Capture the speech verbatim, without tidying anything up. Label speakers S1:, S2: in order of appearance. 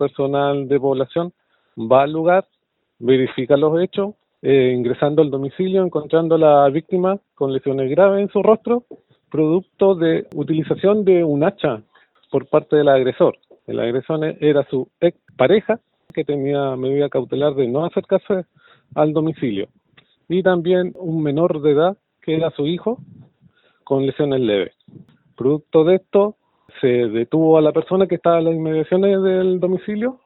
S1: personal de población va al lugar, verifica los hechos, eh, ingresando al domicilio, encontrando a la víctima con lesiones graves en su rostro, producto de utilización de un hacha por parte del agresor. El agresor era su ex pareja, que tenía medida cautelar de no acercarse al domicilio, y también un menor de edad, que era su hijo, con lesiones leves. Producto de esto, se detuvo a la persona que estaba en las inmediaciones del domicilio